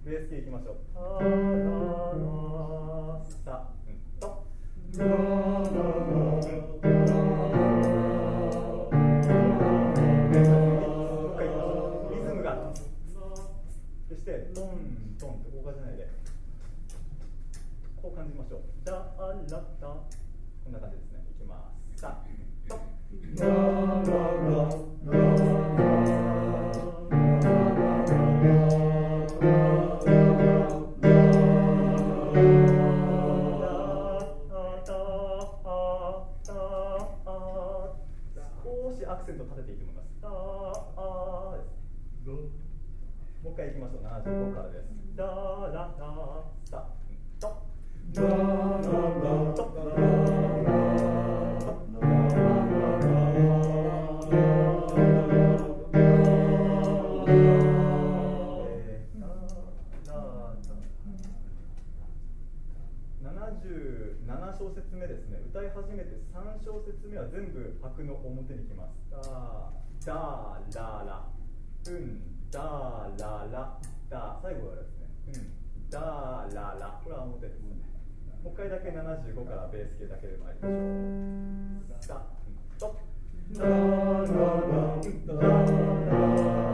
ベース系いきましょう。タララサとラララリズムがそしてトントンってこう感じないでこう感じましょう。ダラダこんな感じですね。いきます。サとラララ少しアクセント立てていいと思います。ダーですね。もう一回いきましょう。75からです。ダラダサとラララと77小節目ですね。歌い始めて3小節目は全部拍の表に来ます。ダダララダララダ、最後はですねダララ、これは表ですね。もう一回だけ75からベース系だけで参りましょう。ダとダララダラ